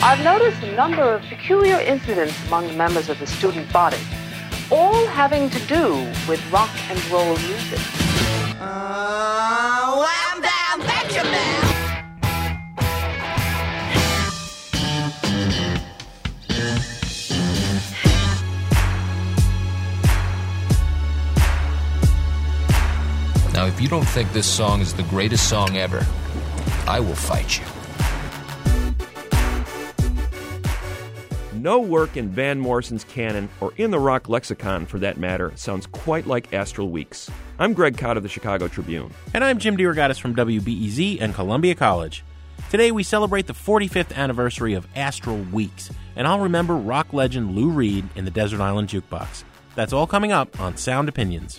I've noticed a number of peculiar incidents among the members of the student body, all having to do with rock and roll music. I'm down, betcha now. Now, if you don't think this song is the greatest song ever, I will fight you. No work in Van Morrison's canon, or in the rock lexicon for that matter, sounds quite like Astral Weeks. I'm Greg Cott of the Chicago Tribune. And I'm Jim DeRogatis from WBEZ and Columbia College. Today we celebrate the 45th anniversary of Astral Weeks, and I'll remember rock legend Lou Reed in the Desert Island Jukebox. That's all coming up on Sound Opinions.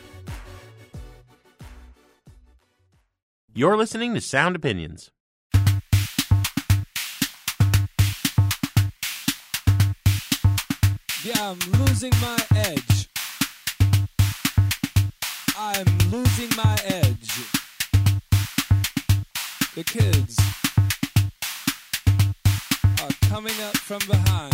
You're listening to Sound Opinions. Yeah, I'm losing my edge. I'm losing my edge. The kids are coming up from behind.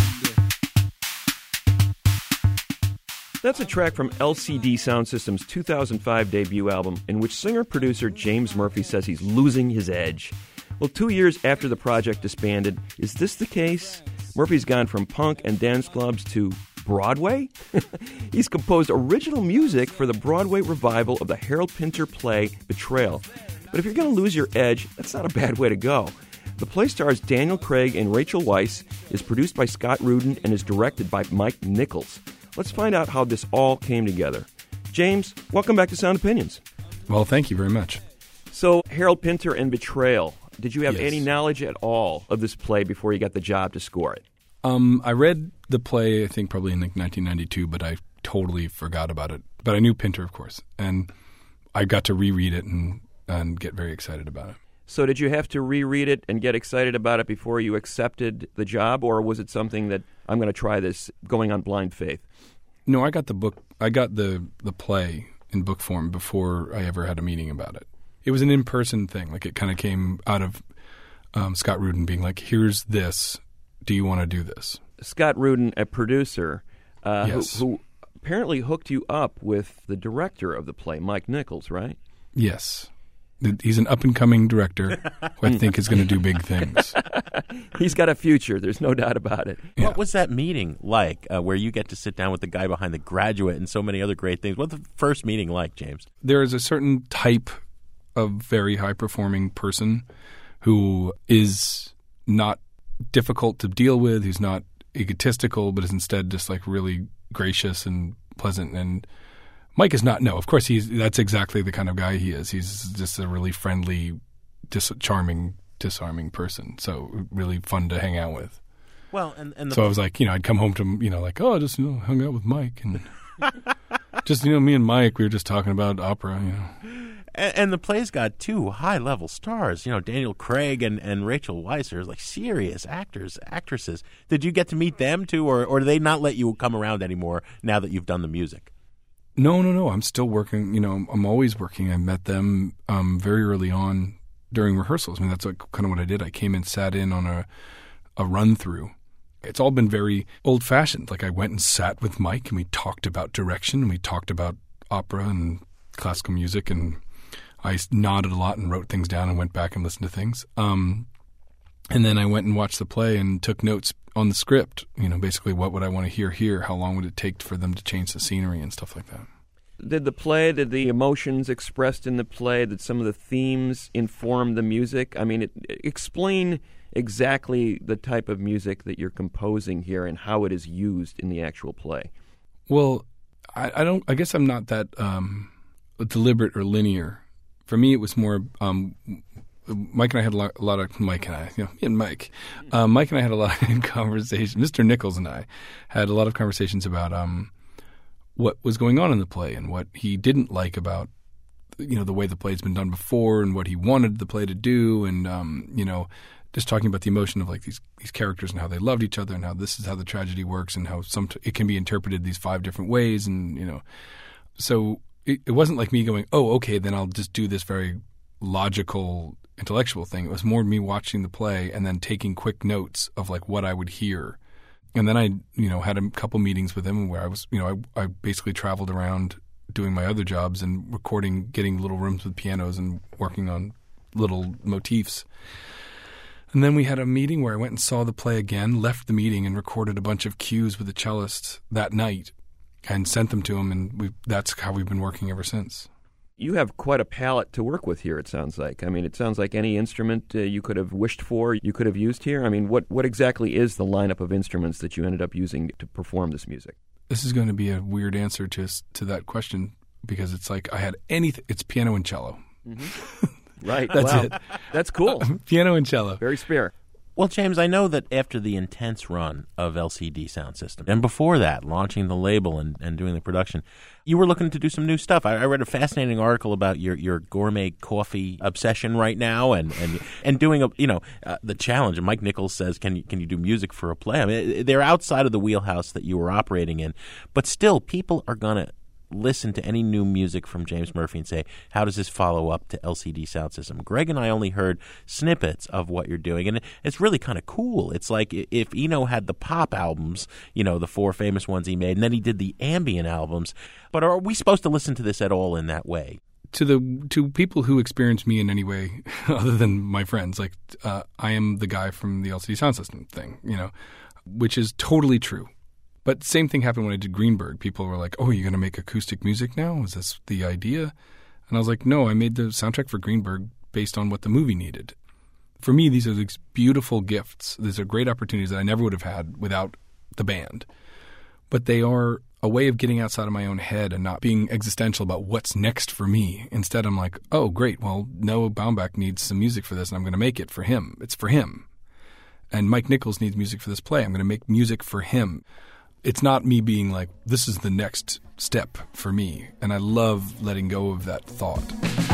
That's a track from LCD Sound System's 2005 debut album, in which singer-producer James Murphy says he's losing his edge. Well, 2 years after the project disbanded, is this the case? Murphy's gone from punk and dance clubs to Broadway? He's composed original music for the Broadway revival of the Harold Pinter play Betrayal. But if you're going to lose your edge, that's not a bad way to go. The play stars Daniel Craig and Rachel Weisz, is produced by Scott Rudin, and is directed by Mike Nichols. Let's find out how this all came together. James, welcome back to Sound Opinions. Well, thank you very much. So, Harold Pinter and Betrayal. Did you have Yes. any knowledge at all of this play before you got the job to score it? I read the play, I think, probably in 1992, but I totally forgot about it. But I knew Pinter, of course, and I got to reread it and get very excited about it. So did you have to reread it and get excited about it before you accepted the job, or was it something that I'm going to try this going on blind faith? No, I got the book. I got the play in book form before I ever had a meeting about it. It was an in-person thing. Like, it kind of came out of Scott Rudin being like, "Here's this. Do you want to do this?" Scott Rudin, a producer, Yes. who apparently hooked you up with the director of the play, Mike Nichols, right? Yes. He's an up-and-coming director who I think is going to do big things. He's got a future. There's no doubt about it. Yeah. What was that meeting like, where you get to sit down with the guy behind The Graduate and so many other great things? What's the first meeting like, James? There is a certain type of very high-performing person who is not difficult to deal with, who's not egotistical, but is instead just like really gracious and pleasant. And Mike is not. No, of course that's exactly the kind of guy he is. He's just a really friendly, charming, disarming person. So really fun to hang out with. Well, and So I was like, I'd come home to like, oh, I just hung out with Mike, and just me and Mike, we were just talking about opera. And the play's got two high-level stars, Daniel Craig and Rachel Weisz are like serious actors, actresses. Did you get to meet them too, or do they not let you come around anymore now that you've done the music? No. I'm still working. I'm always working. I met them very early on during rehearsals. I mean, that's kind of what I did. I came and sat in on a run-through. It's all been very old-fashioned. Like, I went and sat with Mike, and we talked about direction, and we talked about opera and classical music, and I nodded a lot and wrote things down and went back and listened to things. And then I went and watched the play and took notes on the script, basically what would I want to hear here? How long would it take for them to change the scenery and stuff like that? Did the emotions expressed in the play, did some of the themes inform the music? I mean, explain exactly the type of music that you're composing here and how it is used in the actual play. Well, I guess I'm not that deliberate or linear. For me, it was more Mike and I had a lot of Mike and I, Mike and I had a lot of conversations. Mr. Nichols and I had a lot of conversations about what was going on in the play and what he didn't like about the way the play's been done before and what he wanted the play to do, and just talking about the emotion of like these characters and how they loved each other and how this is how the tragedy works and how it can be interpreted these 5 different ways, and so it wasn't like me going, oh, okay, then I'll just do this very logical intellectual thing. It was more me watching the play and then taking quick notes of like what I would hear. And then I, had a couple meetings with him where I was, I basically traveled around doing my other jobs and recording, getting little rooms with pianos and working on little motifs. And then we had a meeting where I went and saw the play again, left the meeting and recorded a bunch of cues with the cellist that night and sent them to him. And that's how we've been working ever since. You have quite a palette to work with here, it sounds like. I mean, it sounds like any instrument you could have wished for, you could have used here. I mean, what exactly is the lineup of instruments that you ended up using to perform this music? This is going to be a weird answer to that question because it's like I had anything. It's piano and cello. Mm-hmm. Right. That's wow. it. That's cool. Piano and cello. Very spare. Well, James, I know that after the intense run of LCD Sound System, and before that, launching the label and doing the production, you were looking to do some new stuff. I read a fascinating article about your gourmet coffee obsession right now, and doing the challenge. And Mike Nichols says, "Can you do music for a play?" I mean, they're outside of the wheelhouse that you were operating in, but still, people are gonna listen to any new music from James Murphy and say, how does this follow up to LCD Sound System? Greg and I only heard snippets of what you're doing, and it's really kind of cool. It's like if Eno had the pop albums, the 4 famous ones he made, and then he did the ambient albums. But are we supposed to listen to this at all in that way? To people who experience me in any way other than my friends, like I am the guy from the LCD Sound System thing, which is totally true. But same thing happened when I did Greenberg. People were like, oh, you're going to make acoustic music now? Is this the idea? And I was like, no, I made the soundtrack for Greenberg based on what the movie needed. For me, these are these beautiful gifts. These are great opportunities that I never would have had without the band. But they are a way of getting outside of my own head and not being existential about what's next for me. Instead, I'm like, oh, great, well, Noah Baumbach needs some music for this, and I'm going to make it for him. It's for him. And Mike Nichols needs music for this play. I'm going to make music for him. It's not me being like, this is the next step for me. And I love letting go of that thought.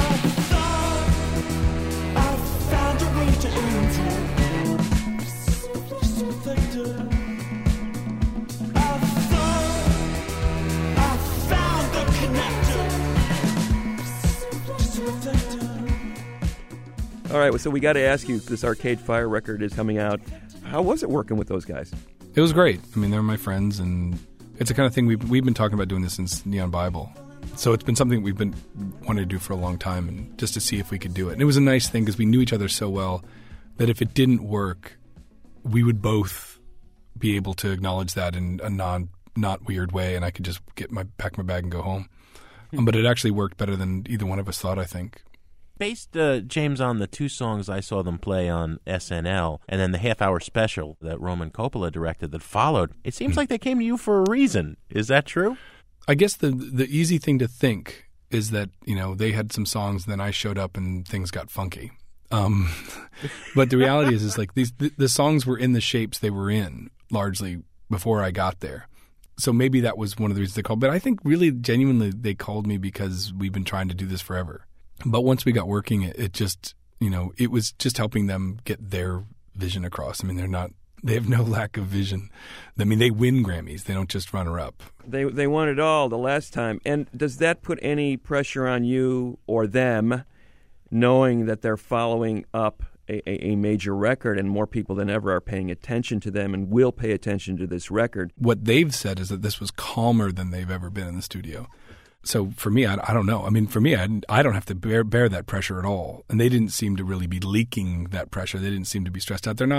All right, so we got to ask you, this Arcade Fire record is coming out. How was it working with those guys? It was great. I mean, they're my friends, and it's the kind of thing we've been talking about doing this since Neon Bible. So it's been something we've been wanting to do for a long time, and just to see if we could do it. And it was a nice thing because we knew each other so well that if it didn't work, we would both be able to acknowledge that in a not weird way, and I could just pack my bag and go home. But it actually worked better than either one of us thought, I think. Based, James, on the 2 songs I saw them play on SNL and then the half-hour special that Roman Coppola directed that followed, it seems like they came to you for a reason. Is that true? I guess the easy thing to think is that, they had some songs, then I showed up and things got funky. But the reality is like the songs were in the shapes they were in largely before I got there. So maybe that was one of the reasons they called. But I think really genuinely they called me because we've been trying to do this forever. But once we got working, it just, it was just helping them get their vision across. I mean, they have no lack of vision. I mean, they win Grammys. They don't just runner-up. They won it all the last time. And does that put any pressure on you or them, knowing that they're following up a major record and more people than ever are paying attention to them and will pay attention to this record? What they've said is that this was calmer than they've ever been in the studio. So for me, I don't know. I mean, for me, I don't have to bear that pressure at all. And they didn't seem to really be leaking that pressure. They didn't seem to be stressed out. They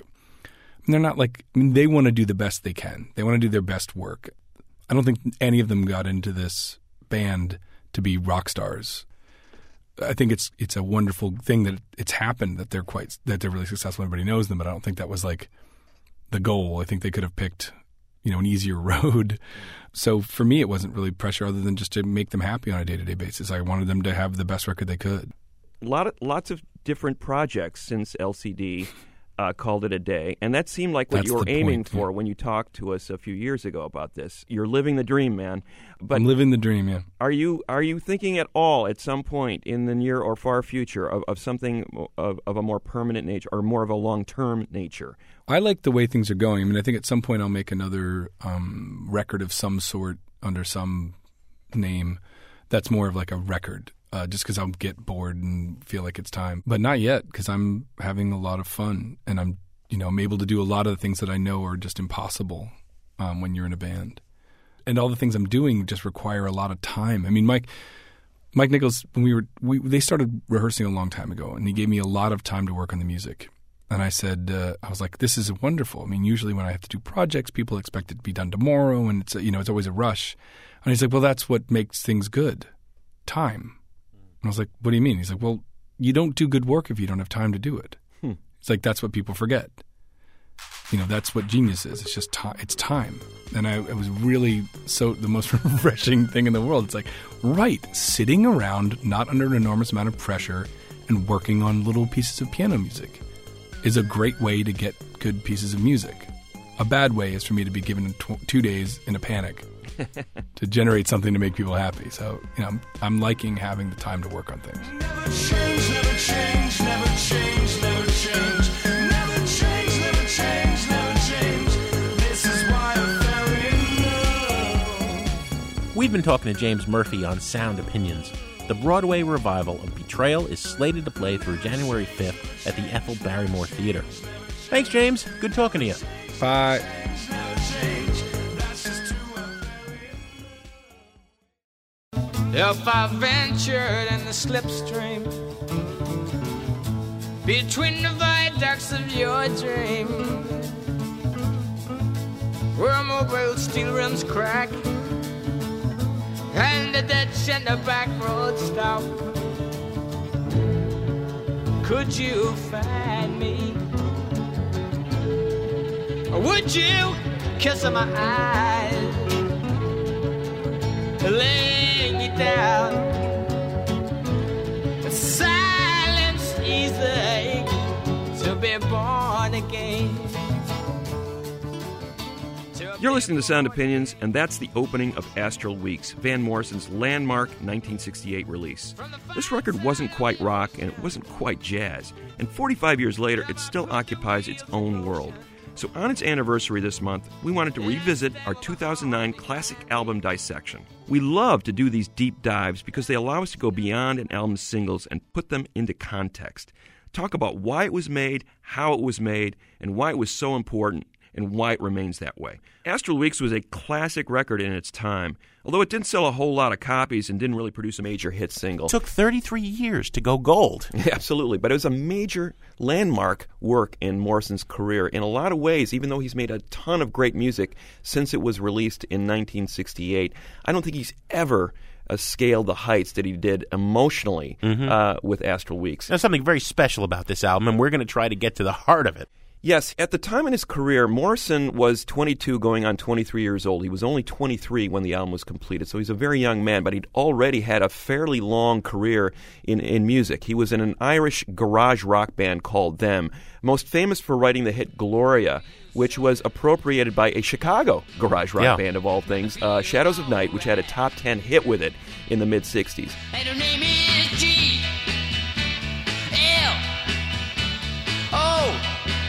want to do the best they can. They want to do their best work. I don't think any of them got into this band to be rock stars. I think it's a wonderful thing that it's happened, that they're really successful. Everybody knows them, but I don't think that was like the goal. I think they could have picked, an easier road. So for me, it wasn't really pressure other than just to make them happy on a day-to-day basis. I wanted them to have the best record they could. Lots of different projects since LCD called it a day, and that seemed like what you were aiming for when you talked to us a few years ago about this. You're living the dream, man. But I'm living the dream, yeah. Are you thinking at all at some point in the near or far future of something of a more permanent nature or more of a long-term nature? I like the way things are going. I mean, I think at some point I'll make another record of some sort under some name that's more of like a record. just because I'll get bored and feel like it's time. But not yet, because I'm having a lot of fun, and I'm able to do a lot of the things that I know are just impossible when you're in a band. And all the things I'm doing just require a lot of time. I mean, Mike Nichols, when they started rehearsing a long time ago, and he gave me a lot of time to work on the music. And I said, I was like, this is wonderful. I mean, usually when I have to do projects, people expect it to be done tomorrow, and it's always a rush. And he's like, well, that's what makes things good, time. And I was like, what do you mean? He's like, well, you don't do good work if you don't have time to do it. It's like, that's what people forget. That's what genius is. It's just time. It's time. And it was really the most refreshing thing in the world. It's like, right, sitting around, not under an enormous amount of pressure, and working on little pieces of piano music is a great way to get good pieces of music. A bad way is for me to be given 2 days in a panic to generate something to make people happy. So, I'm liking having the time to work on things. Never change, never change, never change, never change. Never change, never change, never change. This is why I fell in love. We've been talking to James Murphy on Sound Opinions. The Broadway revival of Betrayal is slated to play through January 5th at the Ethel Barrymore Theater. Thanks, James. Good talking to you. Bye. If I ventured in the slipstream between the viaducts of your dream, where mobile steel rims crack and the ditch and the back road stop, could you find me? Or would you kiss my eyes, laying you down? Silence easy to be born again. You're listening to Sound Opinions, and that's the opening of Astral Weeks, Van Morrison's landmark 1968 release. This record wasn't quite rock, and it wasn't quite jazz, and 45 years later, it still occupies its own world. So on its anniversary this month, we wanted to revisit our 2009 classic album dissection. We love to do these deep dives because they allow us to go beyond an album's singles and put them into context. Talk about why it was made, how it was made, and why it was so important, and why it remains that way. Astral Weeks was a classic record in its time, although it didn't sell a whole lot of copies and didn't really produce a major hit single. It took 33 years to go gold. Yeah, absolutely, but it was a major landmark work in Morrison's career in a lot of ways, even though he's made a ton of great music since it was released in 1968. I don't think he's ever scaled the heights that he did emotionally with Astral Weeks. There's something very special about this album, and we're going to try to get to the heart of it. Yes, at the time in his career, Morrison was 22 going on 23 years old. He was only 23 when the album was completed, so he's a very young man, but he'd already had a fairly long career in music. He was in an Irish garage rock band called Them, most famous for writing the hit Gloria, which was appropriated by a Chicago garage rock band of all things, Shadows of Night, which had a top 10 hit with it in the mid-'60s. And her name is G-L-O.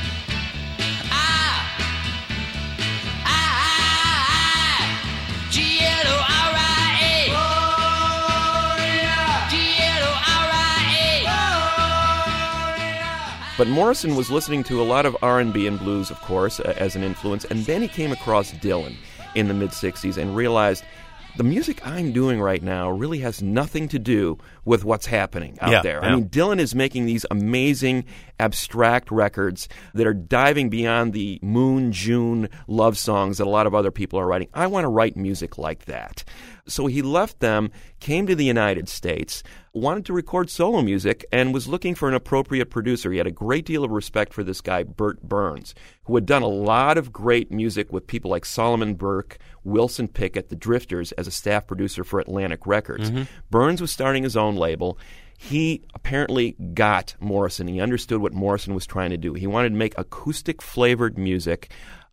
But Morrison was listening to a lot of R&B and blues, of course, as an influence, and then he came across Dylan in the mid-'60s and realized the music I'm doing right now really has nothing to do with what's happening out there. I mean, Dylan is making these amazing abstract records that are diving beyond the Moon, June love songs that a lot of other people are writing. I want to write music like that. So he left them, came to the United States, wanted to record solo music, and was looking for an appropriate producer. He had a great deal of respect for this guy, Bert Burns, who had done a lot of great music with people like Solomon Burke, Wilson Pickett, the Drifters, as a staff producer for Atlantic Records. Burns was starting his own label. He apparently got Morrison. He understood what Morrison was trying to do. He wanted to make acoustic-flavored music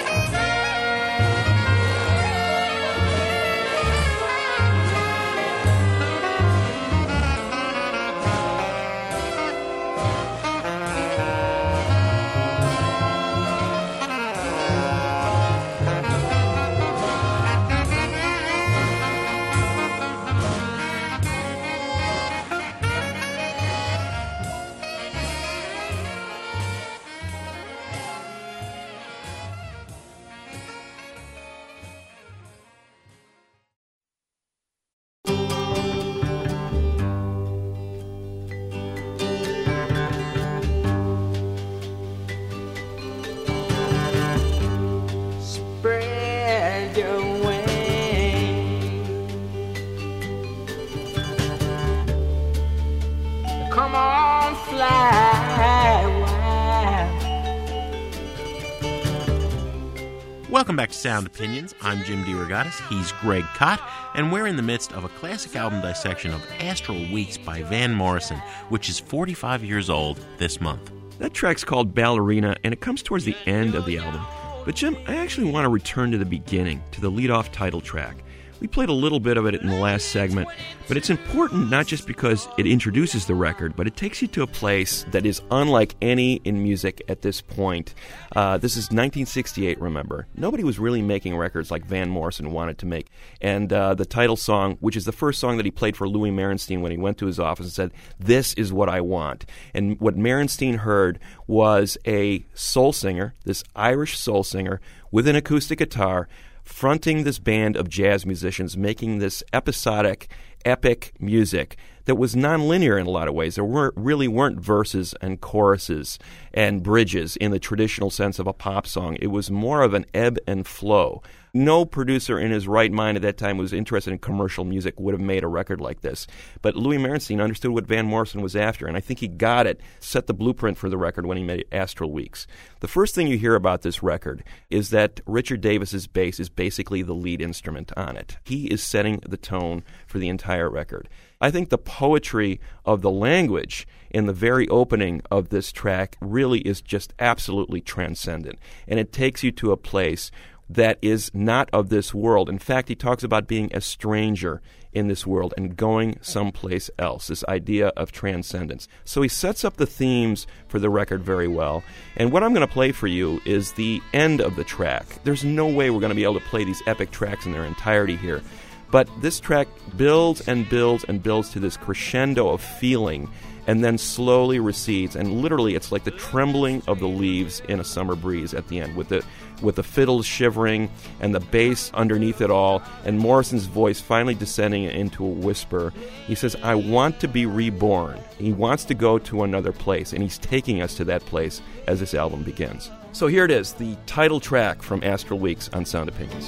Welcome back to Sound Opinions. I'm Jim DeRogatis. He's Greg Kot, and we're in the midst of a classic album dissection of Astral Weeks by Van Morrison, which is 45 years old this month. That track's called Ballerina, and it comes towards the end of the album. But Jim, I actually want to return to the beginning, to the lead-off title track. We played a little bit of it in the last segment, but it's important not just because it introduces the record, but it takes you to a place that is unlike any in music at this point. This is 1968, remember. Nobody was really making records like Van Morrison wanted to make. And the title song, which is the first song that he played for Louis Merenstein when he went to his office and said, "This is what I want." And what Merenstein heard was a soul singer, this Irish soul singer, with an acoustic guitar, fronting this band of jazz musicians, making this episodic, epic music that was nonlinear in a lot of ways. There really weren't verses and choruses and bridges in the traditional sense of a pop song. It was more of an ebb and flow. No producer in his right mind at that time who was interested in commercial music would have made a record like this. But Louis Merenstein understood what Van Morrison was after, and I think he got it, set the blueprint for the record when he made Astral Weeks. The first thing you hear about this record is that Richard Davis's bass is basically the lead instrument on it. He is setting the tone for the entire record. I think the poetry of the language in the very opening of this track really is just absolutely transcendent, and it takes you to a place that is not of this world. In fact, he talks about being a stranger in this world and going someplace else, this idea of transcendence. So he sets up the themes for the record very well. And what I'm going to play for you is the end of the track. There's no way we're going to be able to play these epic tracks in their entirety here. But this track builds and builds and builds to this crescendo of feeling and then slowly recedes, and literally it's like the trembling of the leaves in a summer breeze at the end, with the fiddles shivering and the bass underneath it all, and Morrison's voice finally descending into a whisper. He says, "I want to be reborn." He wants to go to another place, and he's taking us to that place as this album begins. So here it is, the title track from Astral Weeks on Sound Opinions.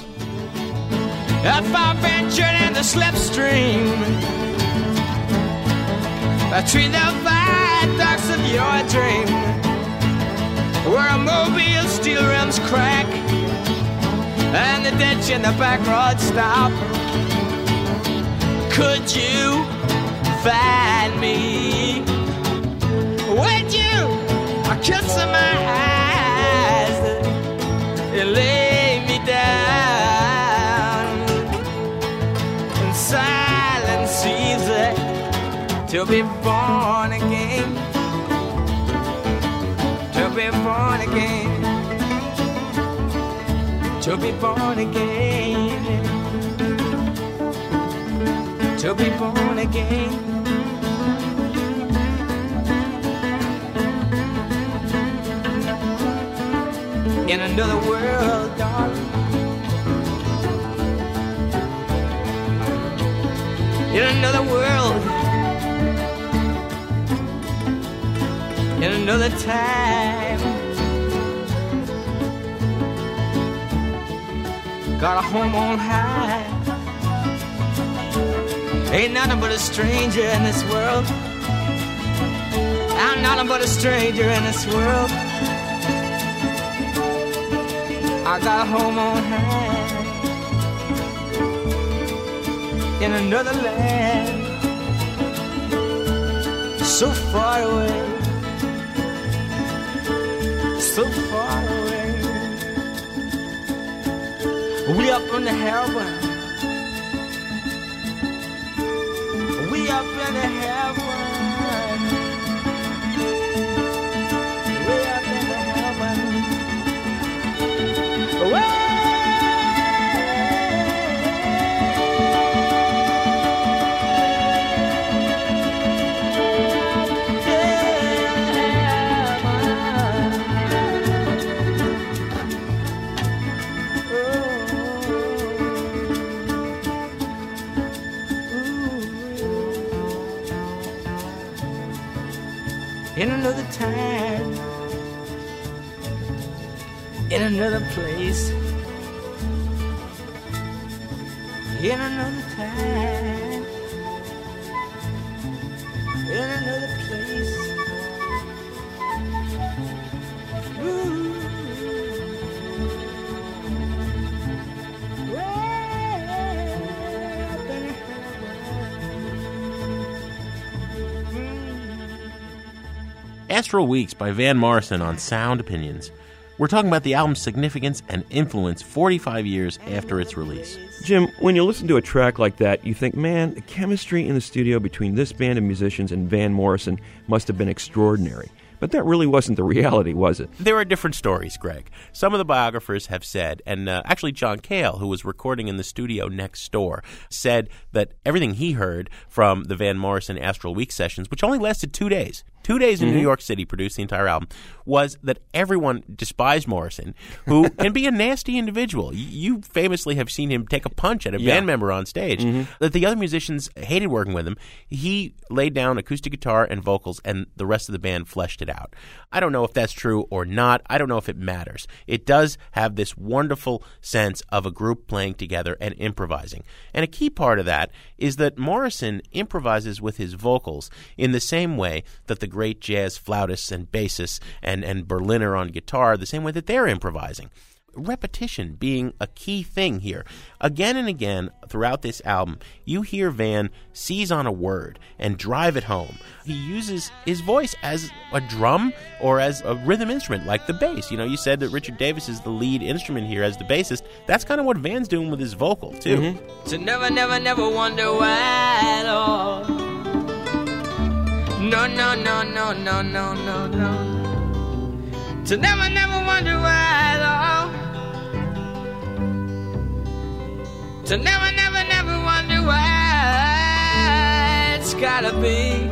If I ventured in the slipstream between the viaducts of your dream, where a mobile steel rims crack and the ditch in the back road stop, could you find me? Would you kiss my eyes and lay me down in silence easy to be born again, to be born again, to be born again, to be born again. In another world, darling, in another world, in another time, got a home on high, ain't nothing but a stranger in this world, I'm nothing but a stranger in this world, I got a home on high, in another land, so far away, so far away, we up in the heaven, we up in the heaven, we up in the heaven, away. In another time, in another place, in another time, in another place. Ooh. Astral Weeks by Van Morrison on Sound Opinions. We're talking about the album's significance and influence 45 years after its release. Jim, when you listen to a track like that, you think, man, the chemistry in the studio between this band of musicians and Van Morrison must have been extraordinary. But that really wasn't the reality, was it? There are different stories, Greg. Some of the biographers have said, and actually John Cale, who was recording in the studio next door, said that everything he heard from the Van Morrison Astral Week sessions, which only lasted 2 days, 2 days in New York City, produced the entire album, was that everyone despised Morrison, who can be a nasty individual. You famously have seen him take a punch at a band member on stage. That the other musicians hated working with him. He laid down acoustic guitar and vocals, and the rest of the band fleshed it out. I don't know if that's true or not. I don't know if it matters. It does have this wonderful sense of a group playing together and improvising. And a key part of that is that Morrison improvises with his vocals in the same way that the great jazz flautists and bassists and Berliner on guitar, the same way that they're improvising. Repetition being a key thing here. Again and again throughout this album, you hear Van seize on a word and drive it home. He uses his voice as a drum or as a rhythm instrument like the bass. You know, you said that Richard Davis is the lead instrument here as the bassist. That's kind of what Van's doing with his vocal, too. To never, never, never wonder why at all. No, no, no, no, no, no, no, no. To never, never wonder why at all. To never, never, never wonder why it's gotta be.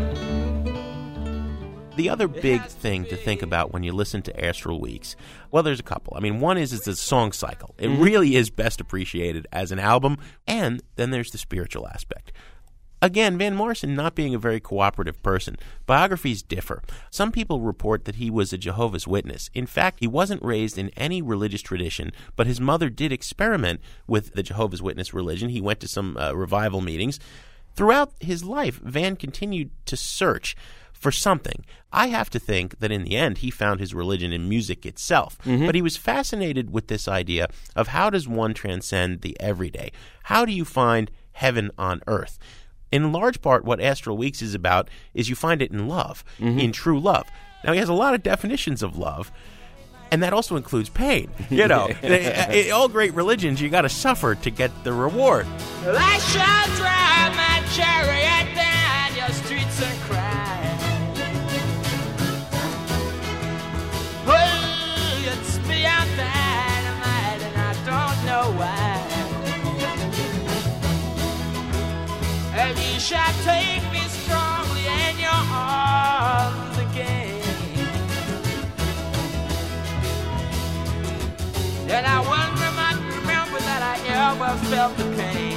The other big thing to think about when you listen to Astral Weeks, well, there's a couple. I mean, one is it's a song cycle. It really is best appreciated as an album, and then there's the spiritual aspect. Again, Van Morrison not being a very cooperative person. Biographies differ. Some people report that he was a Jehovah's Witness. In fact, he wasn't raised in any religious tradition, but his mother did experiment with the Jehovah's Witness religion. He went to some revival meetings. Throughout his life, Van continued to search for something. I have to think that in the end he found his religion in music itself. But he was fascinated with this idea of how does one transcend the everyday? How do you find heaven on earth? In large part, what Astral Weeks is about is you find it in love, in true love. Now, he has a lot of definitions of love, and that also includes pain. You know, all great religions, you got to suffer to get the reward. Well, I shall drive my chariot down your streets and cry. Oh, it's beyond dynamite, and I don't know why. And you shall take me strongly in your arms again. And I wonder might remember that I ever felt the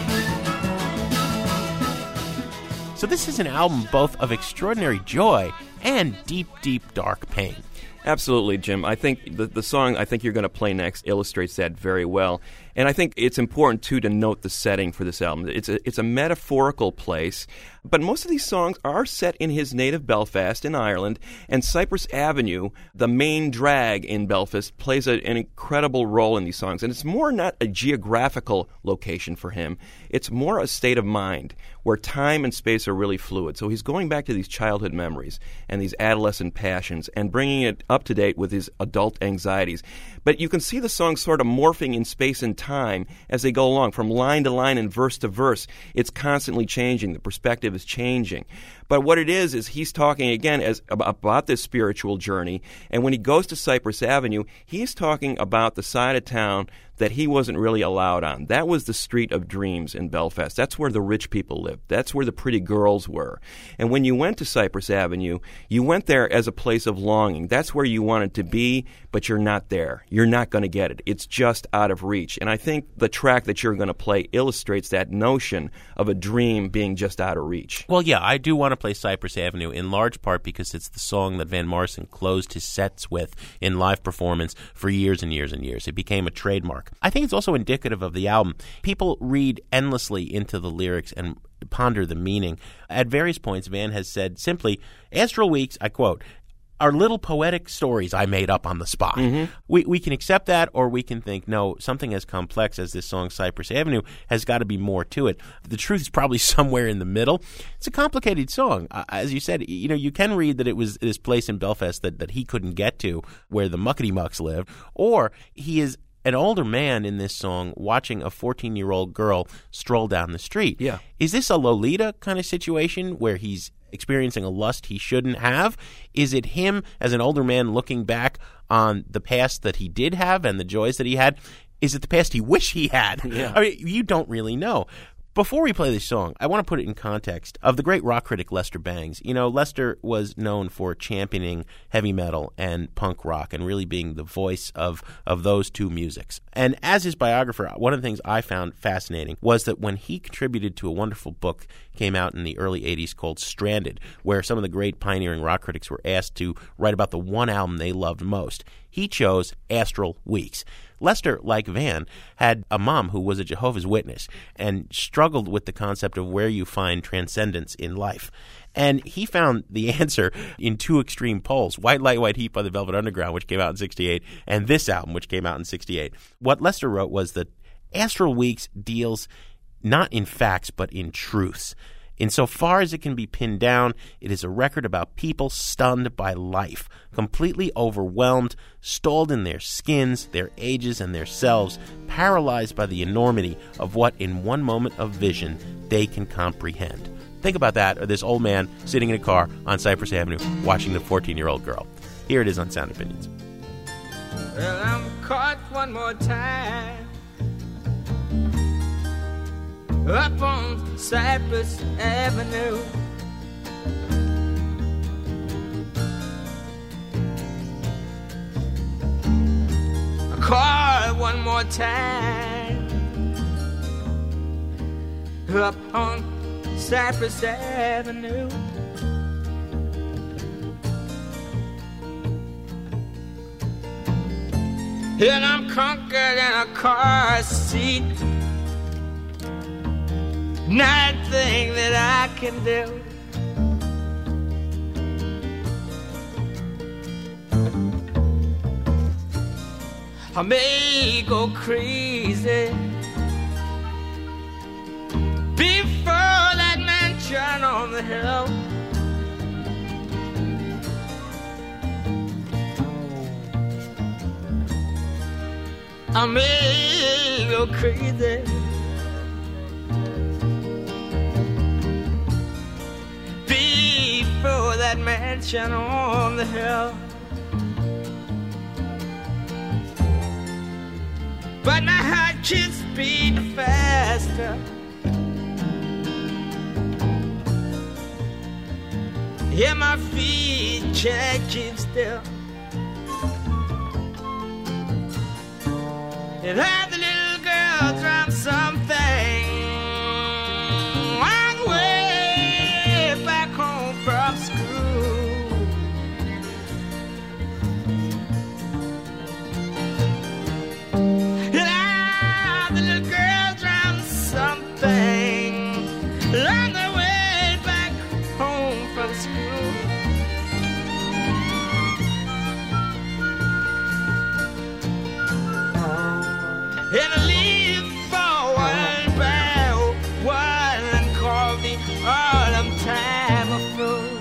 pain. So this is an album both of extraordinary joy and deep, deep, dark pain. Absolutely, Jim. I think the song I think you're going to play next illustrates that very well. And I think it's important, too, to note the setting for this album. It's a metaphorical place, but most of these songs are set in his native Belfast in Ireland, and Cypress Avenue, the main drag in Belfast, plays an incredible role in these songs. And it's more not a geographical location for him. It's more a state of mind where time and space are really fluid. So he's going back to these childhood memories and these adolescent passions and bringing it up to date with his adult anxieties. But you can see the songs sort of morphing in space and time as they go along, from line to line and verse to verse. It's constantly changing. The perspective is changing. But what it is he's talking again about this spiritual journey. And when he goes to Cypress Avenue, he's talking about the side of town that he wasn't really allowed on. That was the street of dreams in Belfast. That's where the rich people lived. That's where the pretty girls were. And when you went to Cypress Avenue, you went there as a place of longing. That's where you wanted to be, but you're not there. You're not going to get it. It's just out of reach. And I think the track that you're going to play illustrates that notion of a dream being just out of reach. Well, yeah, I do want to play Cypress Avenue in large part because it's the song that Van Morrison closed his sets with in live performance for years and years and years. It became a trademark. I think it's also indicative of the album. People read endlessly into the lyrics and ponder the meaning. At various points, Van has said simply, Astral Weeks, I quote, are little poetic stories I made up on the spot. Mm-hmm. We can accept that, or we can think, no, something as complex as this song Cypress Avenue has got to be more to it. The truth is probably somewhere in the middle. It's a complicated song. As you said, you can read that it was this place in Belfast that he couldn't get to where the Muckety Mucks lived, or he is an older man in this song watching a 14-year-old girl stroll down the street. Yeah. Is this a Lolita kind of situation where he's experiencing a lust he shouldn't have? Is it him as an older man looking back on the past that he did have and the joys that he had? Is it the past he wished he had? Yeah. I mean, you don't really know. Before we play this song, I want to put it in context of the great rock critic Lester Bangs. Lester was known for championing heavy metal and punk rock and really being the voice of those two musics. And as his biographer, one of the things I found fascinating was that when he contributed to a wonderful book came out in the early 80s called Stranded, where some of the great pioneering rock critics were asked to write about the one album they loved most, he chose Astral Weeks. Lester, like Van, had a mom who was a Jehovah's Witness and struggled with the concept of where you find transcendence in life. And he found the answer in two extreme poles, White Light, White Heat by the Velvet Underground, which came out in 68, and this album, which came out in 68. What Lester wrote was that Astral Weeks deals not in facts, but in truths. Insofar as it can be pinned down, it is a record about people stunned by life, completely overwhelmed, stalled in their skins, their ages, and their selves, paralyzed by the enormity of what in one moment of vision they can comprehend. Think about that, or this old man sitting in a car on Cypress Avenue watching the 14-year-old girl. Here it is on Sound Opinions. Well, I'm caught one more time up on Cypress Avenue. I caught one more time up on Cypress Avenue. And I'm conquered in a car seat. Nothing that I can do. I may go crazy before that mansion on the hill. I may go crazy before that mansion on the hill. But my heart keeps beating faster. Yeah, my feet can't keep still. And had the little girl dropped something on way back home from school. And had the little girl dropped something on the way back home from school. And I leave for one bell, one called the autumn time of fruit.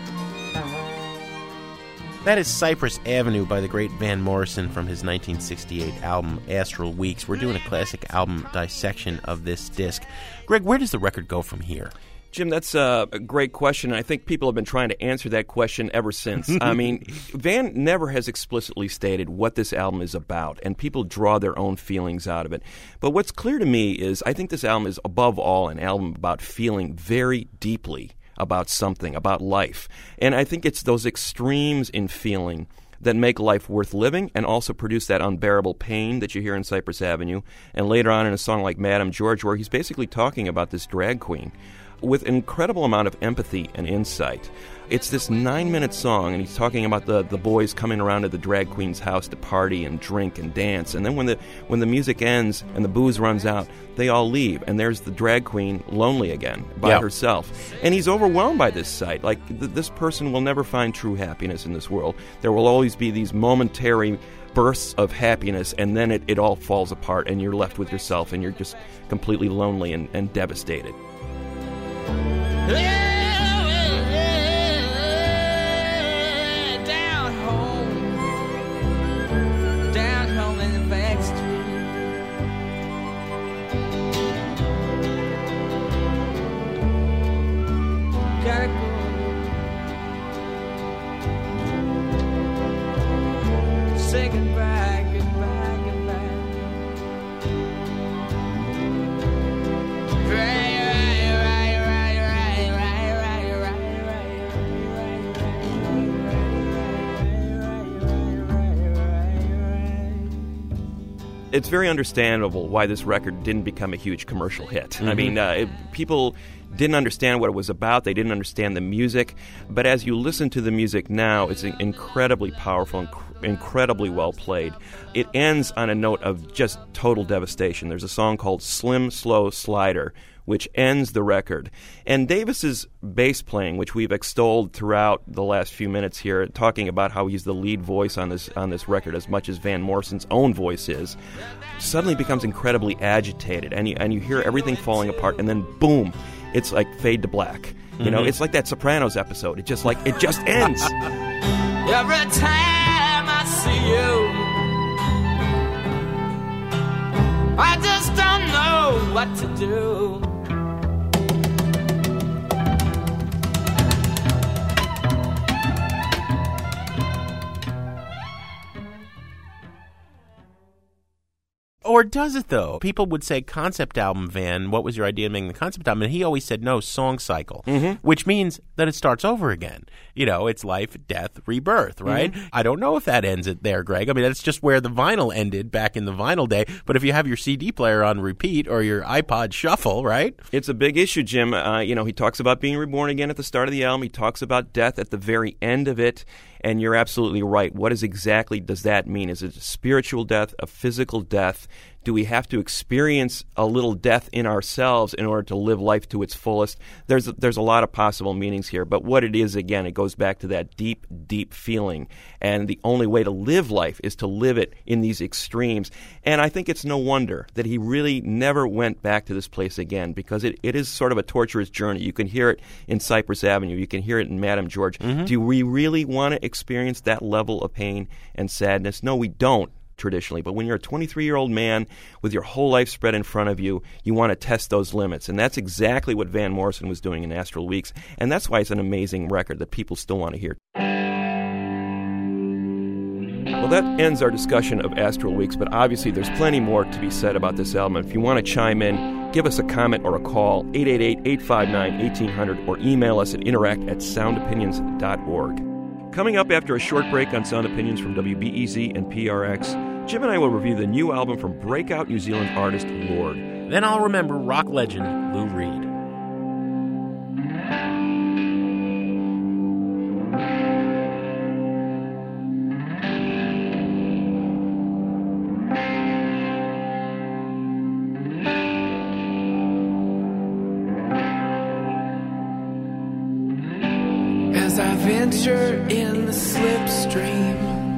That is Cypress Avenue by the great Van Morrison from his 1968 album Astral Weeks. We're doing a classic album dissection of this disc. Greg, where does the record go from here? Jim, that's a great question. I think people have been trying to answer that question ever since. I mean, Van never has explicitly stated what this album is about, and people draw their own feelings out of it. But what's clear to me is I think this album is, above all, an album about feeling very deeply about something, about life. And I think it's those extremes in feeling that make life worth living and also produce that unbearable pain that you hear in Cypress Avenue. And later on in a song like Madame George, where he's basically talking about this drag queen. with an incredible amount of empathy and insight. It's this 9-minute song, and he's talking about the boys coming around to the drag queen's house to party and drink and dance. And then when the music ends and the booze runs out, they all leave, and there's the drag queen lonely again by herself. And he's overwhelmed by this sight. Like, this person will never find true happiness in this world. There will always be these momentary bursts of happiness, and then it all falls apart, and you're left with yourself, and you're just completely lonely and devastated. Down home in the back street. Gotta go. Say goodbye, goodbye, goodbye. It's very understandable why this record didn't become a huge commercial hit. I mean, people didn't understand what it was about. They didn't understand the music. But as you listen to the music now, it's incredibly powerful, incredibly well played. It ends on a note of just total devastation. There's a song called Slim Slow Slider, which ends the record. And Davis's bass playing, which we've extolled throughout the last few minutes here, talking about how he's the lead voice on this record as much as Van Morrison's own voice is, suddenly becomes incredibly agitated. And you hear everything falling apart, and then boom, it's like fade to black. You know, it's like that Sopranos episode. It just ends. Every time I see you, I just don't know what to do. Or does it, though? People would say concept album, Van. What was your idea of making the concept album? And he always said no, song cycle, which means that it starts over again. You know, it's life, death, rebirth, right? I don't know if that ends it there, Greg. I mean, that's just where the vinyl ended back in the vinyl day. But if you have your CD player on repeat or your iPod shuffle, right? It's a big issue, Jim. He talks about being reborn again at the start of the album. He talks about death at the very end of it. And you're absolutely right. What exactly does that mean? Is it a spiritual death, a physical death? Do we have to experience a little death in ourselves in order to live life to its fullest? There's a lot of possible meanings here. But what it is, again, it goes back to that deep, deep feeling. And the only way to live life is to live it in these extremes. And I think it's no wonder that he really never went back to this place again, because it is sort of a torturous journey. You can hear it in Cypress Avenue. You can hear it in Madame George. Do we really want to experience that level of pain and sadness? No, we don't. Traditionally, but when you're a 23-year-old man with your whole life spread in front of you, you want to test those limits, and that's exactly what Van Morrison was doing in Astral Weeks, and that's why it's an amazing record that people still want to hear. Well, that ends our discussion of Astral Weeks, but obviously there's plenty more to be said about this album. If you want to chime in, give us a comment or a call, 888-859-1800, or email us at interact@soundopinions.org. Coming up after a short break on Sound Opinions from WBEZ and PRX, Jim and I will review the new album from breakout New Zealand artist Lorde. Then I'll remember rock legend Lou Reed. As I venture in the slipstream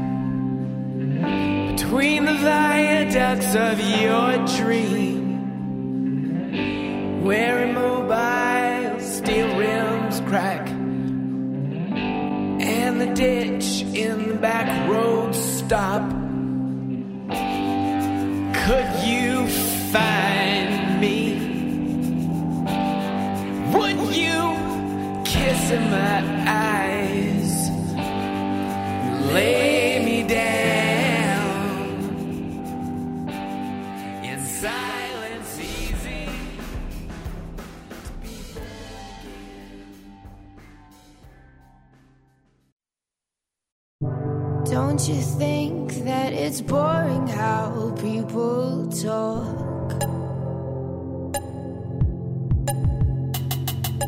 between the viaducts of your dream, where immobile steel rims crack and the ditch in the back road stop, could you find me? Would you kiss in my eyes, lay me down in silence easy to be born again. Don't you think that it's boring how people talk?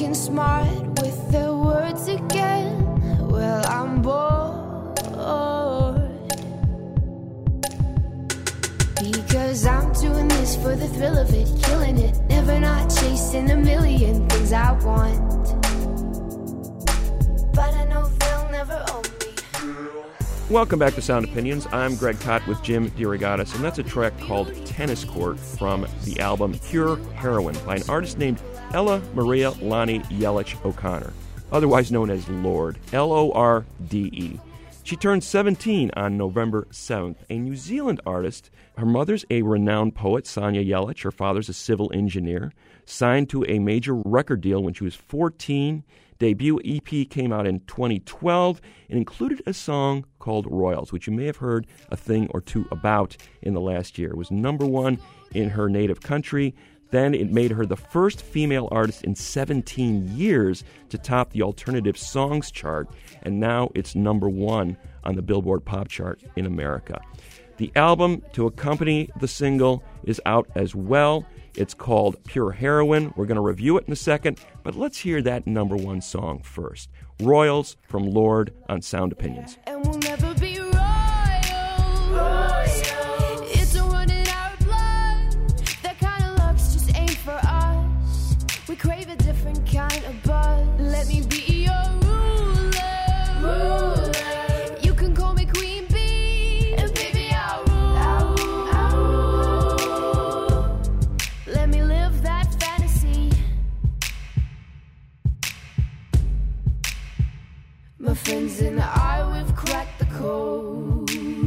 talking smart with their words again. Well, I'm bored. Because I'm doing this for the thrill of it, killing it, never not chasing a million things I want. But I know they'll never own me. Welcome back to Sound Opinions. I'm Greg Kot with Jim DeRogatis, and that's a track called Tennis Court from the album Pure Heroine by an artist named Ella Maria Lonnie Yelich O'Connor, otherwise known as Lorde, Lorde. She turned 17 on November 7th, a New Zealand artist. Her mother's a renowned poet, Sonia Yelich. Her father's a civil engineer. Signed to a major record deal when she was 14. Debut EP came out in 2012 and included a song called Royals, which you may have heard a thing or two about in the last year. It was number one in her native country. Then it made her the first female artist in 17 years to top the alternative songs chart, and now it's number one on the Billboard Pop chart in America. The album to accompany the single is out as well. It's called Pure Heroine. We're going to review it in a second, but let's hear that number one song first. Royals from Lorde on Sound Opinions. And we'll never be royals. It's a run in our blood. That kind of luck's just ain't for us. We crave a different kind of buzz. Let me be your ruler. You can call me Queen Bee, and baby I'll rule. Let me live that fantasy. My friends and I, we've cracked the code.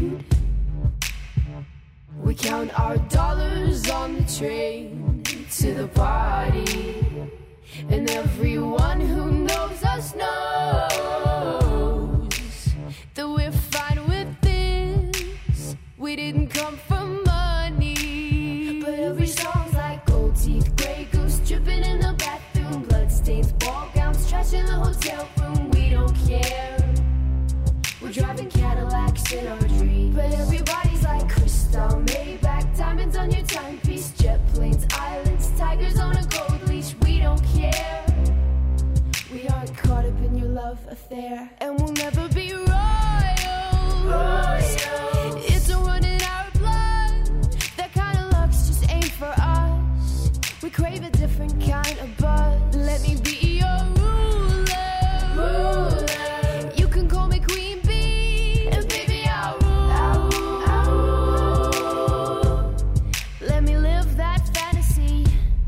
We count our dollars on the train to the party. And everyone who knows us knows that we're fine with this. We didn't come for money. But every song's like gold teeth, gray goose dripping in the bathroom, bloodstains, ball gowns, trash in the hotel room. We don't care. We're driving Cadillacs in our dreams. But everybody's like crystal, Maybach, diamonds on your timepiece, jet planes, islands, tigers on a gold leash. We don't care. We aren't caught up in your love affair, and we'll never be royals. It's a run in our blood. That kind of luck's just ain't for us. We crave a different kind of buzz. Let me be your ruler. You can call me Queen Bee, and baby I'll rule. Let me live that fantasy.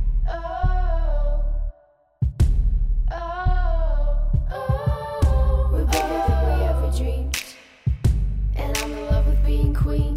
We're bigger than we ever dreamed, and I'm in love with being queen.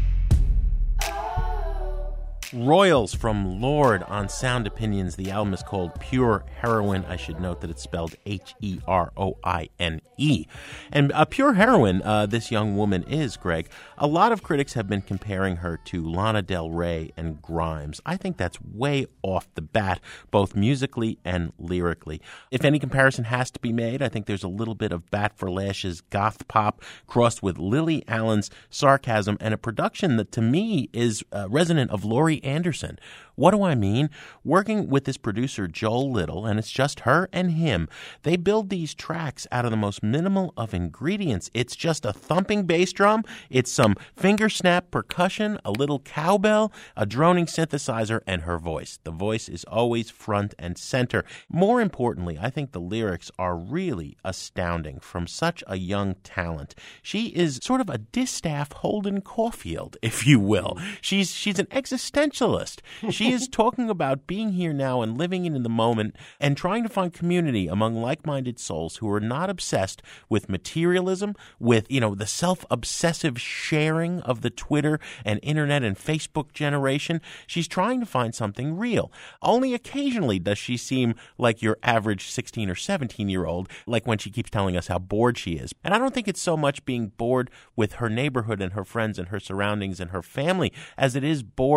Royals from Lorde on Sound Opinions. The album is called Pure Heroine. I should note that it's spelled Heroine. And Pure Heroine, this young woman is, Greg. A lot of critics have been comparing her to Lana Del Rey and Grimes. I think that's way off the bat, both musically and lyrically. If any comparison has to be made, I think there's a little bit of Bat for Lashes goth pop crossed with Lily Allen's sarcasm and a production that to me is resonant of Laurie Anderson. What do I mean? Working with this producer, Joel Little, and it's just her and him, they build these tracks out of the most minimal of ingredients. It's just a thumping bass drum, it's some finger snap percussion, a little cowbell, a droning synthesizer, and her voice. The voice is always front and center. More importantly, I think the lyrics are really astounding from such a young talent. She is sort of a distaff Holden Caulfield, if you will. She's an existentialist. She is talking about being here now and living in the moment and trying to find community among like-minded souls who are not obsessed with materialism, with, the self-obsessive sharing of the Twitter and internet and Facebook generation. She's trying to find something real. Only occasionally does she seem like your average 16 or 17-year-old, like when she keeps telling us how bored she is. And I don't think it's so much being bored with her neighborhood and her friends and her surroundings and her family as it is bored with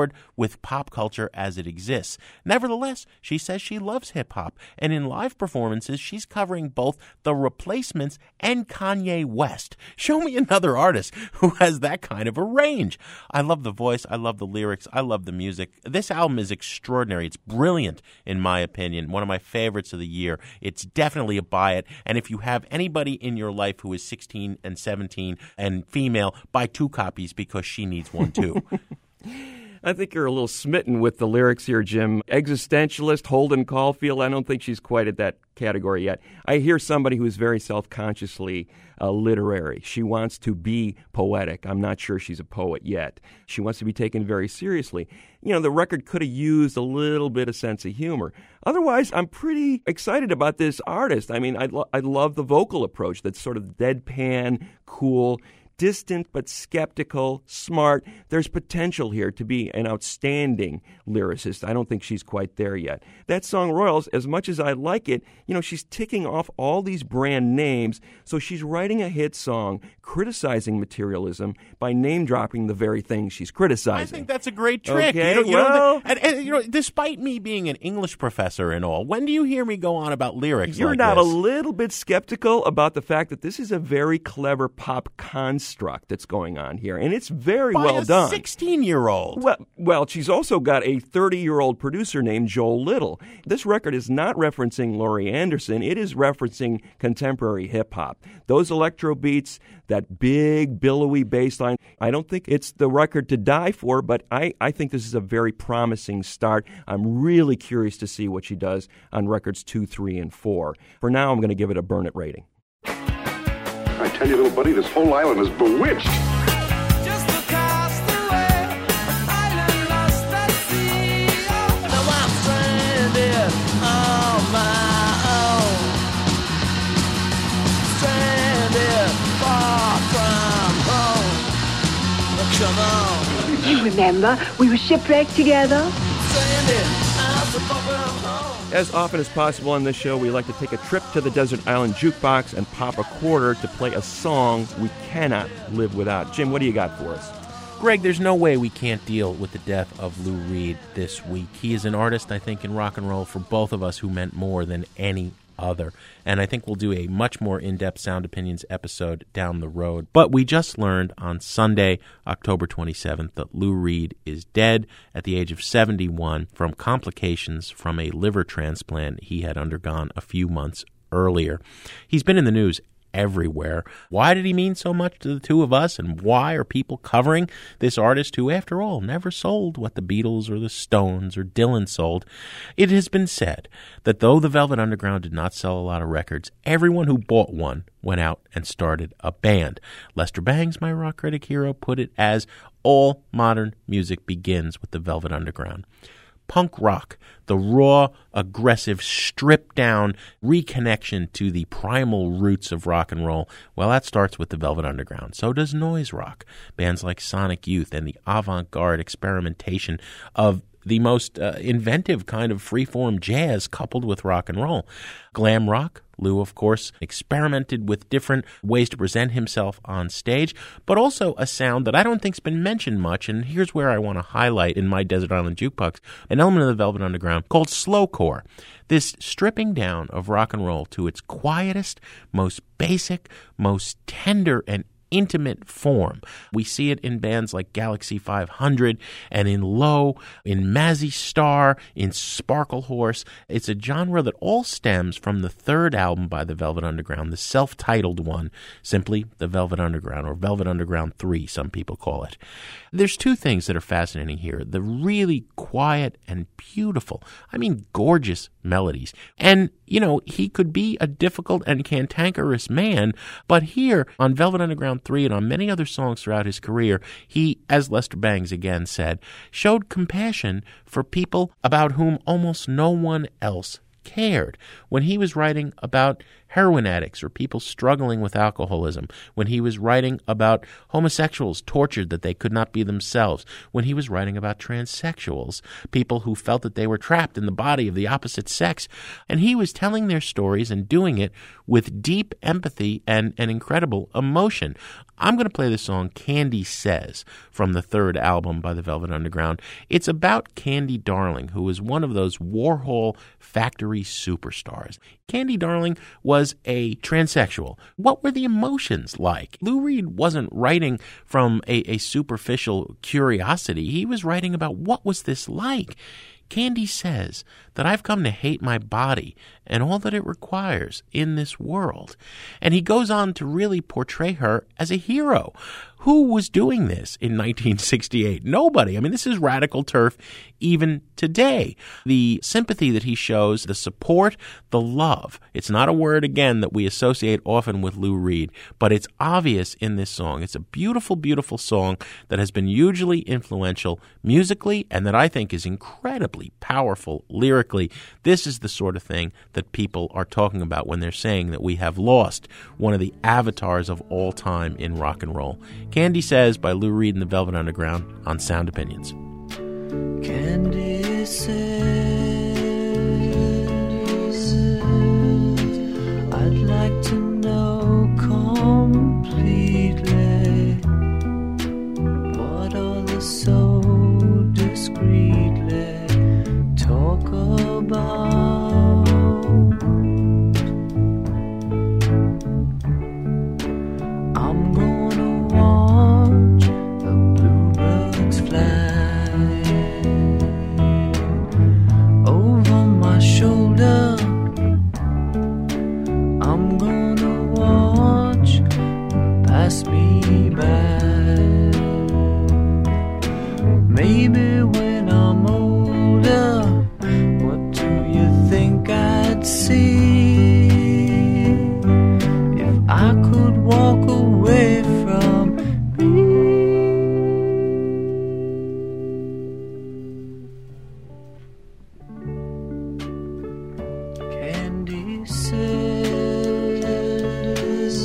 with pop culture as it exists. Nevertheless, she says she loves hip-hop, and in live performances, she's covering both The Replacements and Kanye West. Show me another artist who has that kind of a range. I love the voice, I love the lyrics, I love the music. This album is extraordinary. It's brilliant, in my opinion. One of my favorites of the year. It's definitely a buy it, and if you have anybody in your life who is 16 and 17 and female, buy 2 copies because she needs one too. I think you're a little smitten with the lyrics here, Jim. Existentialist, Holden Caulfield, I don't think she's quite at that category yet. I hear somebody who's very self-consciously literary. She wants to be poetic. I'm not sure she's a poet yet. She wants to be taken very seriously. You know, the record could have used a little bit of sense of humor. Otherwise, I'm pretty excited about this artist. I mean, I love the vocal approach that's sort of deadpan, cool, distant but skeptical, smart. There's potential here to be an outstanding lyricist. I don't think she's quite there yet. That song, Royals, as much as I like it, you know, she's ticking off all these brand names, so she's writing a hit song criticizing materialism by name-dropping the very thing she's criticizing. I think that's a great trick. Okay, Despite me being an English professor and all, when do you hear me go on about lyrics You're like not this? a little bit skeptical about the fact that this is a very clever pop construct that's going on here, and it's very well done. 16-year-old. Well, she's also got a 30-year-old producer named Joel Little. This record is not referencing Laurie Anderson. It is referencing contemporary hip-hop. Those electro beats, that big, billowy bass line, I don't think it's the record to die for, but I think this is a very promising start. I'm really curious to see what she does on records 2, 3, and 4. For now, I'm going to give it a burn it rating. I tell you, little buddy, this whole island is bewitched. Just across the way, island lost at sea. Now I'm stranded on my own. Stranded far from home. Come on. You remember, we were shipwrecked together. Stranded out so far from home. As often as possible on this show, we like to take a trip to the Desert Island Jukebox and pop a quarter to play a song we cannot live without. Jim, what do you got for us? Greg, there's no way we can't deal with the death of Lou Reed this week. He is an artist, I think, in rock and roll for both of us who meant more than any other. And I think we'll do a much more in-depth Sound Opinions episode down the road. But we just learned on Sunday, October 27th, that Lou Reed is dead at the age of 71 from complications from a liver transplant he had undergone a few months earlier. He's been in the news everywhere. Why did he mean so much to the two of us, and why are people covering this artist who, after all, never sold what the Beatles or the Stones or Dylan sold? It has been said that though the Velvet Underground did not sell a lot of records, everyone who bought one went out and started a band. Lester Bangs, my rock critic hero, put it as, all modern music begins with the Velvet Underground. Punk rock, the raw, aggressive, stripped-down reconnection to the primal roots of rock and roll, well, that starts with the Velvet Underground. So does noise rock. Bands like Sonic Youth and the avant-garde experimentation of the most inventive kind of freeform jazz coupled with rock and roll. Glam rock, Lou, of course, experimented with different ways to present himself on stage, but also a sound that I don't think's been mentioned much, and here's where I want to highlight in my Desert Island Jukebox, an element of the Velvet Underground called slowcore. This stripping down of rock and roll to its quietest, most basic, most tender and intimate form. We see it in bands like Galaxy 500 and in Low, in Mazzy Star, in Sparkle Horse. It's a genre that all stems from the third album by the Velvet Underground, the self-titled one, simply The Velvet Underground, or Velvet Underground 3, some people call it. There's two things that are fascinating here. The really quiet and beautiful, I mean gorgeous melodies. And, you know, he could be a difficult and cantankerous man, but here on Velvet Underground 3 and on many other songs throughout his career, he, as Lester Bangs again said, showed compassion for people about whom almost no one else cared. When he was writing about heroin addicts or people struggling with alcoholism, when he was writing about homosexuals tortured that they could not be themselves, when he was writing about transsexuals, people who felt that they were trapped in the body of the opposite sex, and he was telling their stories and doing it with deep empathy and an incredible emotion. I'm going to play the song Candy Says from the third album by the Velvet Underground. It's about Candy Darling, who was one of those Warhol factory superstars. Candy Darling was a transsexual. What were the emotions like? Lou Reed wasn't writing from a superficial curiosity. He was writing about what was this like. Candy says that I've come to hate my body and all that it requires in this world. And he goes on to really portray her as a hero. Who was doing this in 1968? Nobody. I mean, this is radical turf even today. The sympathy that he shows, the support, the love. It's not a word, again, that we associate often with Lou Reed, but it's obvious in this song. It's a beautiful, beautiful song that has been hugely influential musically and that I think is incredibly powerful lyrically. This is the sort of thing that people are talking about when they're saying that we have lost one of the avatars of all time in rock and roll. Candy Says by Lou Reed and the Velvet Underground on Sound Opinions. Candy says, I'd like to know completely what others so discreetly talk about. I'm gonna watch the bluebirds fly over my shoulder. I'm gonna watch them pass me by. Maybe when I'm older, what do you think I'd see if I could walk away from me? Candy says,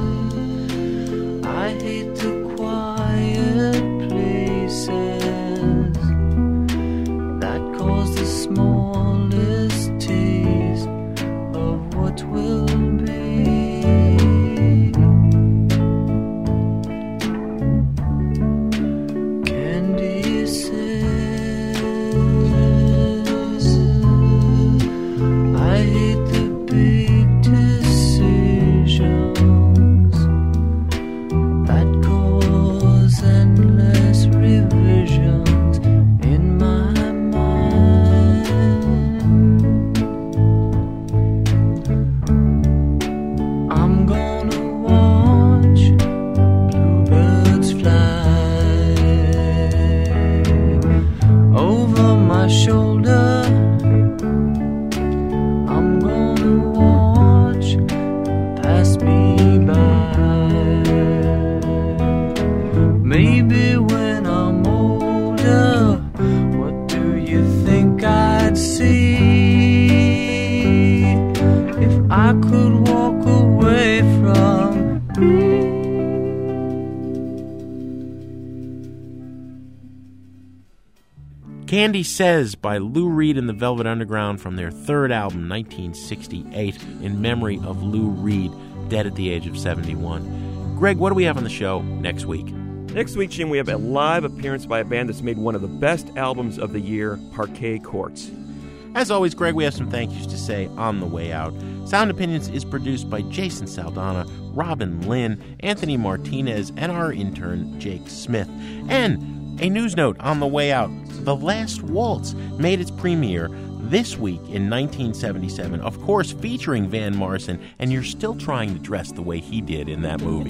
I hate the quiet places that cause the smallest taste of what will be. Candy says, I hate the big decisions that cause endless revisions in my mind. I'm gonna watch bluebirds fly over my shoulder. I'm gonna watch them pass me by. Maybe when I'm older, what do you think I'd see if I could walk away from me? Candy Says by Lou Reed and the Velvet Underground from their third album, 1968, in memory of Lou Reed, dead at the age of 71. Greg, what do we have on the show next week? Next week, Jim, we have a live appearance by a band that's made one of the best albums of the year, Parquet Courts. As always, Greg, we have some thank yous to say on the way out. Sound Opinions is produced by Jason Saldana, Robin Lynn, Anthony Martinez, and our intern, Jake Smith. And a news note on the way out. The Last Waltz made its premiere this week in 1977, of course featuring Van Morrison, and you're still trying to dress the way he did in that movie.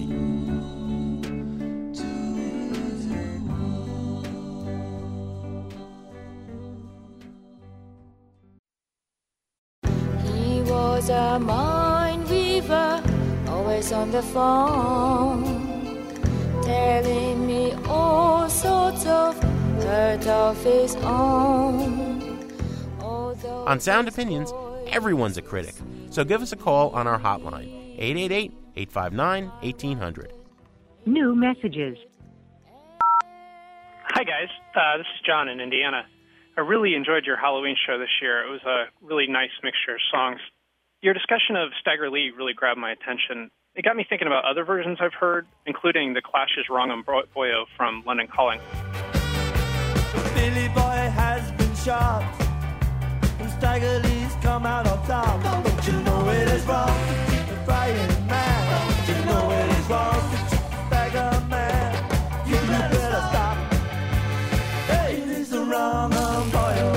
He was a mind weaver, always on the phone, telling me all sorts of hurt of his own. On Sound Opinions, Everyone's a critic. So give us a call on our hotline, 888-859-1800. New messages. Hi, guys. This is John in Indiana. I really enjoyed your Halloween show this year. It was a really nice mixture of songs. Your discussion of Stagger Lee really grabbed my attention. It got me thinking about other versions I've heard, including The Clash's Wrong on Boyo from London Calling. Billy Boy has been shot, and Stagger Lee's come out on top. Don't you know it is wrong to keep the frying man? Don't you know it is wrong to keep the Stagger man? You better stop. Hey, it is the wrong on Boyo.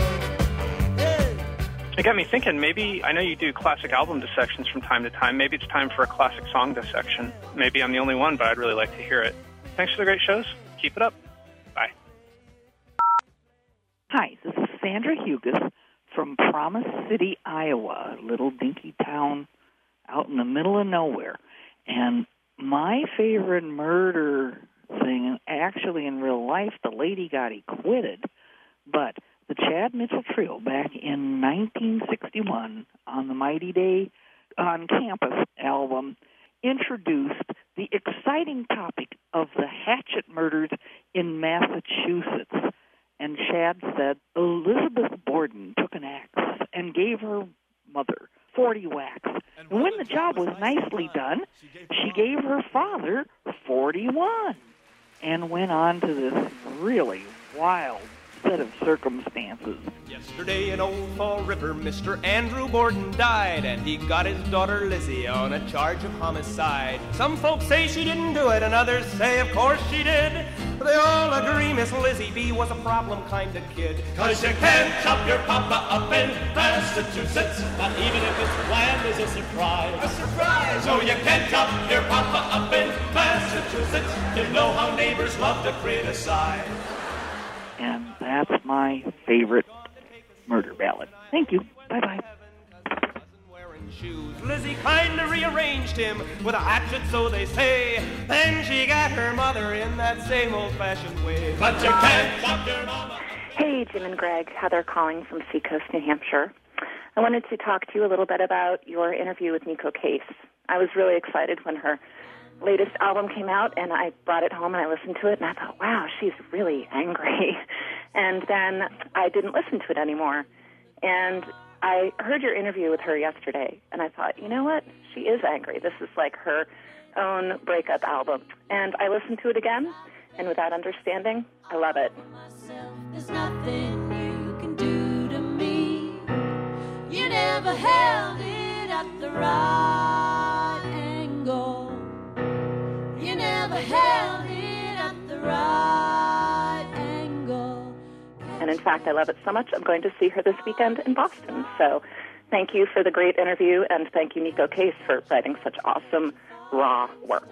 It got me thinking, maybe, I know you do classic album dissections from time to time. Maybe it's time for a classic song dissection. Maybe I'm the only one, but I'd really like to hear it. Thanks for the great shows. Keep it up. Bye. Hi, this is Sandra Hugas from Promise City, Iowa, a little dinky town out in the middle of nowhere. And my favorite murder thing, actually in real life, the lady got acquitted, but the Chad Mitchell Trio back in 1961 on the Mighty Day on Campus album introduced the exciting topic of the Hatchet murders in Massachusetts. And Chad said Elizabeth Borden took an axe and gave her mother 40 whacks. And when the job was nicely done, she gave her father 41 and went on to this really wild set of circumstances. Yesterday in Old Fall River, Mr. Andrew Borden died, and he got his daughter Lizzie on a charge of homicide. Some folks say she didn't do it, and others say of course she did. They all agree Miss Lizzie B was a problem kind of kid. 'Cause you can't chop your papa up in Massachusetts, not even if it's planned as a surprise. A surprise! So you can't chop your papa up in Massachusetts. You know how neighbors love to criticize. And that's my favorite murder ballad. Thank you. Bye-bye. Lizzie kinda rearranged him with a hatchet, so they say. Then she got her mother in that same old-fashioned way. But you can't chop your mama. Hey, Jim and Greg. Heather calling from Seacoast, New Hampshire. I wanted to talk to you a little bit about your interview with Nico Case. I was really excited when her latest album came out, and I brought it home and I listened to it, and I thought, wow, she's really angry. And then I didn't listen to it anymore. And I heard your interview with her yesterday, and I thought, you know what? She is angry. This is like her own breakup album. And I listened to it again, and without understanding, I love it. There's nothing you can do to me. You never held it at the right angle. You never held it at the right angle. And in fact, I love it so much, I'm going to see her this weekend in Boston. So thank you for the great interview, and thank you, Nico Case, for writing such awesome, raw work.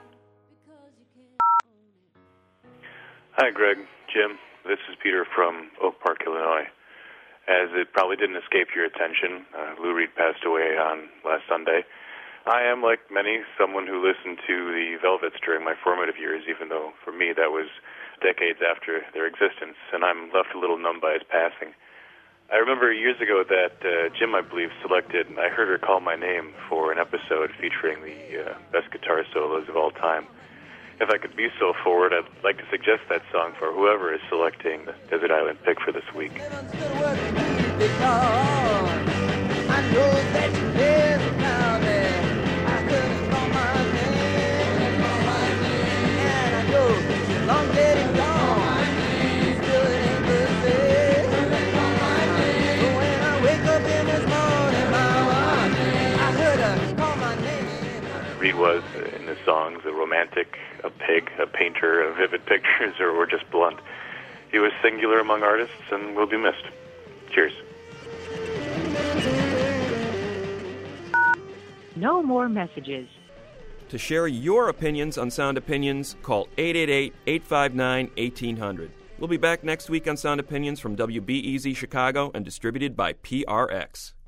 Hi, Greg, Jim. This is Peter from Oak Park, Illinois. As it probably didn't escape your attention, Lou Reed passed away on last Sunday. I am, like many, someone who listened to the Velvets during my formative years, even though, for me, that was decades after their existence, and I'm left a little numb by his passing. I remember years ago that Jim, I believe, selected I Heard Her Call My Name for an episode featuring the best guitar solos of all time. If I could be so forward, I'd like to suggest that song for whoever is selecting the Desert Island pick for this week. I know that you live down there. I heard it call my name, and I know you're long dead and gone. Still it ain't the same. But when I wake up in this morning, mama, I heard her call my name. Reed was, in the songs, a romantic, a pig, a painter of vivid pictures, or just blunt. He was singular among artists and will be missed. Cheers. No more messages. To share your opinions on Sound Opinions, call 888-859-1800. We'll be back next week on Sound Opinions from WBEZ Chicago and distributed by PRX.